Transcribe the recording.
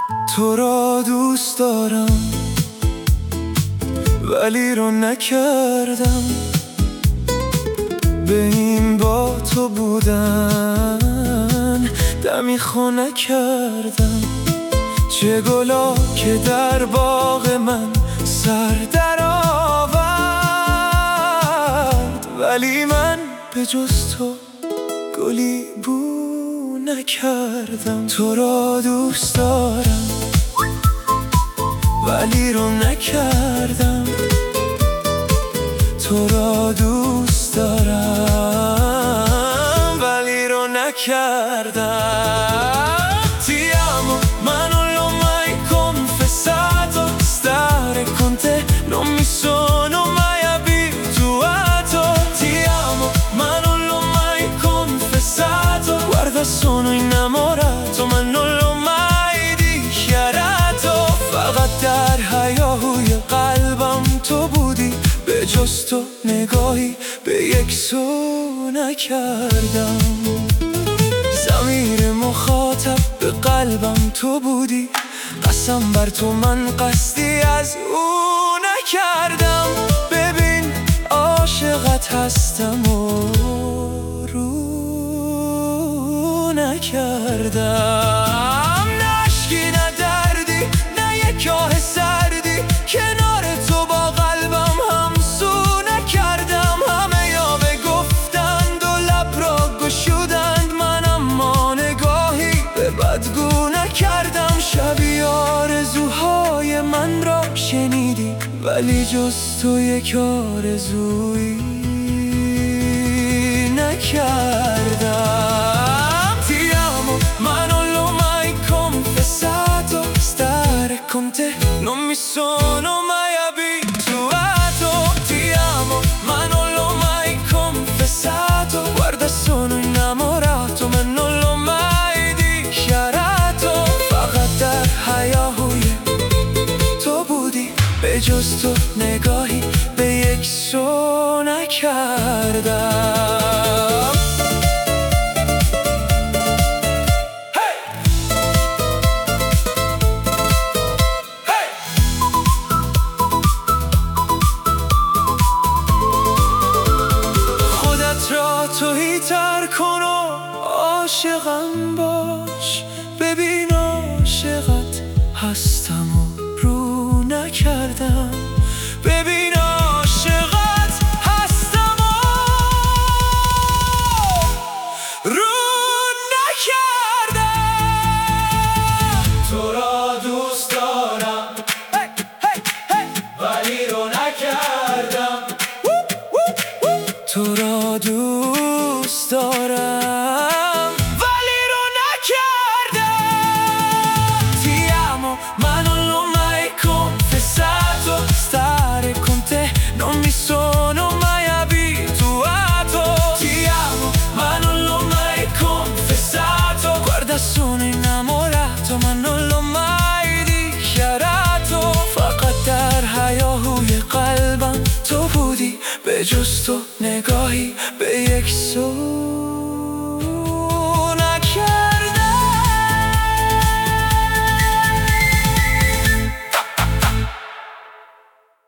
تو را دوست دارم ولی رو نکردم. به این با تو بودن دمی خو کردم. چه گلا که در باغ من سر در آورد، ولی من به جز تو گلی بو نکردم. تو را دوست دارم ولی رو نکردم. تو را دوست دارم ولی رو نکردم. Ti amo ma non l'ho mai confessato. Stare con te non mi sono mai abituato. Ti amo ma non l'ho mai confessato. Guarda sono innamorato ma non l'ho mai dichiarato. فقط در هیاهوی قلبم تو بودی، به جز تو نگاهی به یک سو نکردم. ضمیر مخاطب به قلبم تو بودی، قسم بر تو من قصدی از او نکردم. ببین عاشقت هستم و رو نکردم. نه عشقی نه دردی نه یک آه سردی، کنار تو با قلبم همسو نکردم. همه یا بگفتند و لب را گشودند، من اما نگاهی به بدگو نکردم. شبی آرزوهای من را شنیدی ولی جز تو یک آرزویی نکردم. Ti amo ma non l'ho mai confessato. Stare con te non mi sono mai abituato. Ti amo ma non l'ho mai confessato. Guarda sono innamorato ma non l'ho mai dichiarato. فقط در هیاهوی تو بودی، به جز تو نگاهی به یک سو نکردم. تویی تر کن و عاشقم باش. ببین عاشقت هستم و رو نکردم. ببین عاشقت هستم و رو نکردم. تو را دوست دارم ولی رو نکردم. تو را دوست دارم ولی رو نکردم. Ti amo ma non l'ho mai confessato. Stare con te non mi sono mai abituato. Ti amo ma non l'ho mai confessato. Guarda sono innamorato ma non l'ho mai dichiarato. فقط در هیاهوی قلبم تو بودی، به جز تو نگاهی به یک سو